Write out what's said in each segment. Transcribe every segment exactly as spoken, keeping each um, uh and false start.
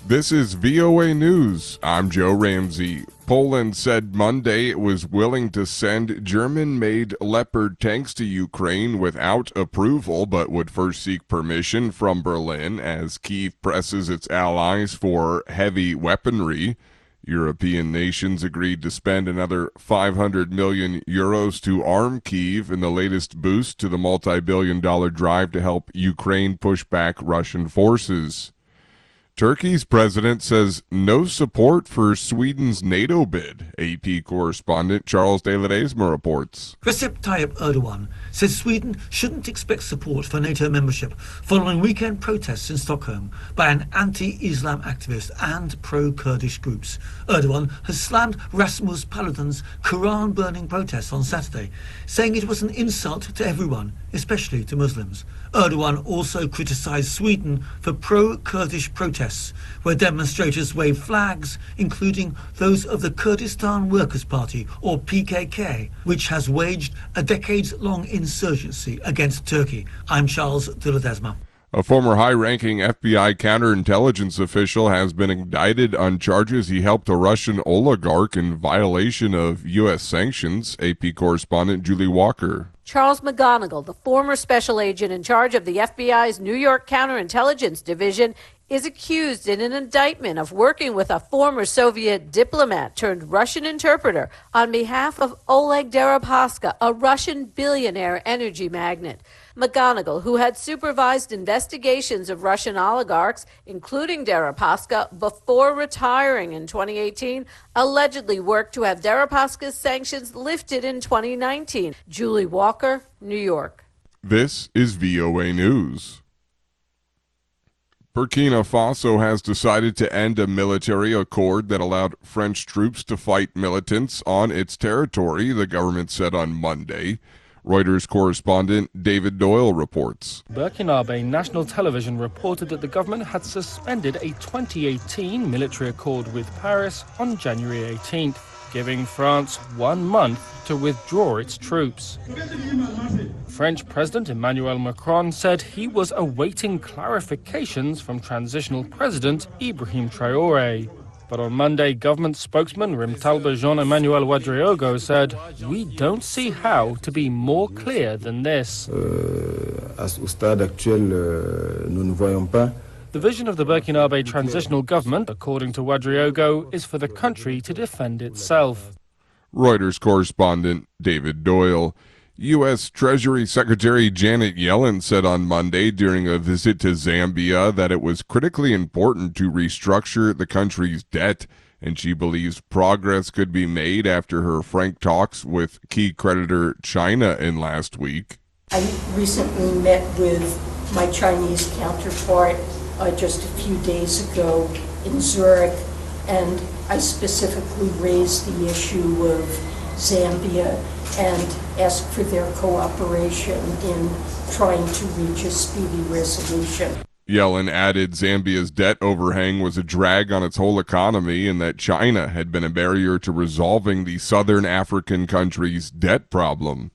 This is V O A News. I'm Joe Ramsey. Poland said Monday it was willing to send German-made Leopard tanks to Ukraine without approval, but would first seek permission from Berlin as Kyiv presses its allies for heavy weaponry. European nations agreed to spend another five hundred million euros to arm Kyiv in the latest boost to the multi-billion dollar drive to help Ukraine push back Russian forces. Turkey's president says no support for Sweden's NATO bid. A P correspondent Charles de Ledesma reports. Recep Tayyip Erdogan says Sweden shouldn't expect support for NATO membership following weekend protests in Stockholm by an anti-Islam activist and pro-Kurdish groups. Erdogan has slammed Rasmus Paludan's Quran-burning protests on Saturday, saying it was an insult to everyone, especially to Muslims. Erdogan also criticised Sweden for pro-Kurdish protests, where demonstrators waved flags, including those of the Kurdistan Workers' Party, or P K K, which has waged a decades-long insurgency against Turkey. I'm Charles de Ledesma. A former high-ranking F B I counterintelligence official has been indicted on charges he helped a Russian oligarch in violation of U S sanctions. A P correspondent Julie Walker. Charles McGonigal, the former special agent in charge of the F B I's New York Counterintelligence Division, is accused in an indictment of working with a former Soviet diplomat turned Russian interpreter on behalf of Oleg Deripaska, a Russian billionaire energy magnate. McGonigal, who had supervised investigations of Russian oligarchs, including Deripaska, before retiring in twenty eighteen, allegedly worked to have Deripaska's sanctions lifted in twenty nineteen. Julie Walker, New York. This is V O A News. Burkina Faso has decided to end a military accord that allowed French troops to fight militants on its territory, the government said on Monday. Reuters correspondent David Doyle reports. Burkinabe National Television reported that the government had suspended a twenty eighteen military accord with Paris on January eighteenth, giving France one month to withdraw its troops. French President Emmanuel Macron said he was awaiting clarifications from transitional President Ibrahim Traoré. But on Monday, government spokesman Rimtalba Jean-Emmanuel Ouedraogo said, "We don't see how to be more clear than this." Uh, au stade actuel, uh, nous ne voyons pas. The vision of the Burkinabe transitional government, according to Ouedraogo, is for the country to defend itself. Reuters correspondent David Doyle. U S Treasury Secretary Janet Yellen said on Monday during a visit to Zambia that it was critically important to restructure the country's debt, and she believes progress could be made after her frank talks with key creditor China in last week. I recently met with my Chinese counterpart uh, just a few days ago in Zurich, and I specifically raised the issue of Zambia and asked for their cooperation in trying to reach a speedy resolution. Yellen added Zambia's debt overhang was a drag on its whole economy and that China had been a barrier to resolving the southern African country's debt problem.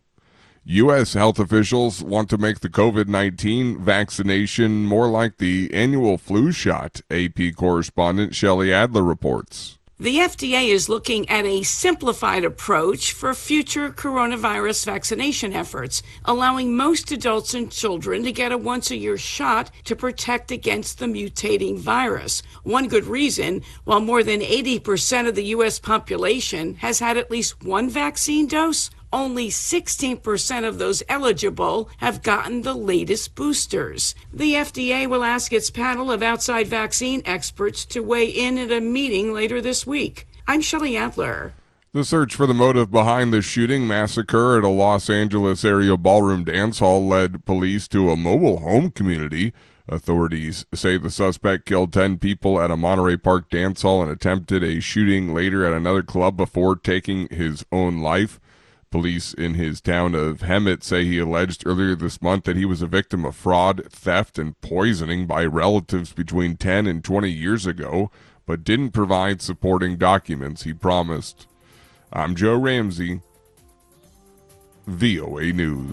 U S health officials want to make the COVID nineteen vaccination more like the annual flu shot, A P correspondent Shelley Adler reports. The F D A is looking at a simplified approach for future coronavirus vaccination efforts, allowing most adults and children to get a once-a-year shot to protect against the mutating virus. One good reason, while more than eighty percent of the U S population has had at least one vaccine dose, only sixteen percent of those eligible have gotten the latest boosters. The F D A will ask its panel of outside vaccine experts to weigh in at a meeting later this week. I'm Shelley Adler. The search for the motive behind the shooting massacre at a Los Angeles area ballroom dance hall led police to a mobile home community. Authorities say the suspect killed ten people at a Monterey Park dance hall and attempted a shooting later at another club before taking his own life. Police in his town of Hemet say he alleged earlier this month that he was a victim of fraud, theft, and poisoning by relatives between ten and twenty years ago, but didn't provide supporting documents he promised. I'm Joe Ramsey, V O A News.